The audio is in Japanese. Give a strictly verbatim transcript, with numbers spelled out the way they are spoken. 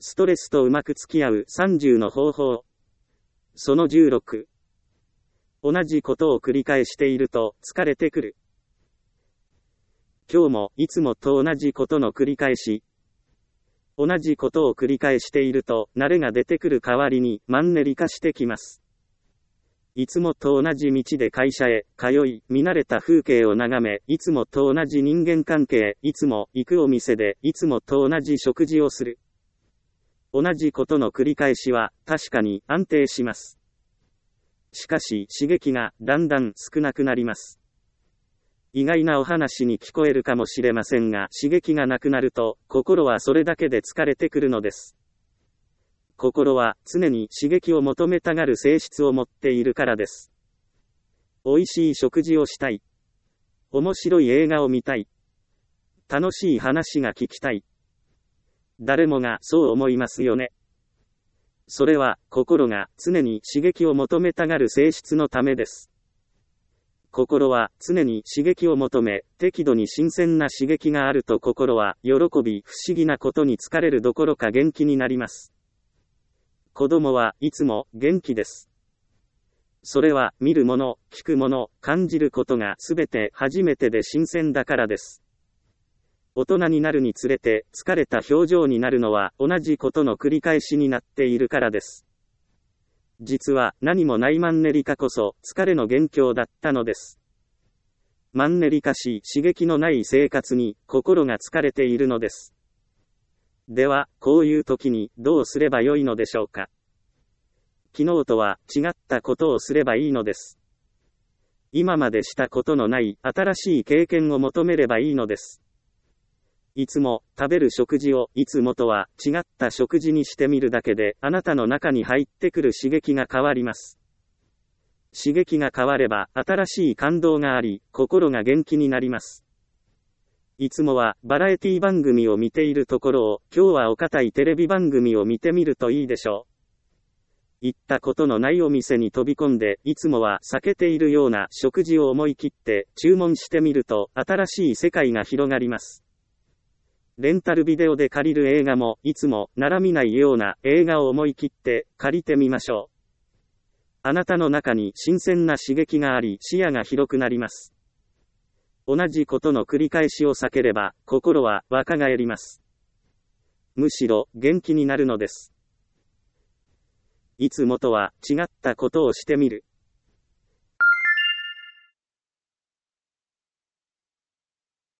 ストレスとうまく付き合うさんじゅうの方法。そのじゅうろく。同じことを繰り返していると疲れてくる。今日もいつもと同じことの繰り返し。同じことを繰り返していると慣れが出てくる代わりにマンネリ化してきます。いつもと同じ道で会社へ通い、見慣れた風景を眺め、いつもと同じ人間関係、いつも行くお店で、いつもと同じ食事をする。同じことの繰り返しは確かに安定します。しかし刺激がだんだん少なくなります。意外なお話に聞こえるかもしれませんが、刺激がなくなると心はそれだけで疲れてくるのです。心は常に刺激を求めたがる性質を持っているからです。美味しい食事をしたい。面白い映画を見たい。楽しい話が聞きたい。誰もがそう思いますよね。それは心が常に刺激を求めたがる性質のためです。心は常に刺激を求め、適度に新鮮な刺激があると心は喜び、不思議なことに疲れるどころか元気になります。子供はいつも元気です。それは見るもの、聞くもの、感じることがすべて初めてで新鮮だからです。大人になるにつれて疲れた表情になるのは同じことの繰り返しになっているからです。実は何もないマンネリ化こそ疲れの元凶だったのです。マンネリ化し刺激のない生活に心が疲れているのです。では、こういう時にどうすればよいのでしょうか。昨日とは違ったことをすればいいのです。今までしたことのない新しい経験を求めればいいのです。いつも食べる食事をいつもとは違った食事にしてみるだけであなたの中に入ってくる刺激が変わります。刺激が変われば新しい感動があり、心が元気になります。いつもはバラエティ番組を見ているところを今日はお堅いテレビ番組を見てみるといいでしょう。行ったことのないお店に飛び込んでいつもは避けているような食事を思い切って注文してみると新しい世界が広がります。レンタルビデオで借りる映画もいつもなら見ないような映画を思い切って借りてみましょう。あなたの中に新鮮な刺激があり視野が広くなります。同じことの繰り返しを避ければ心は若返ります。むしろ元気になるのです。いつもとは違ったことをしてみる。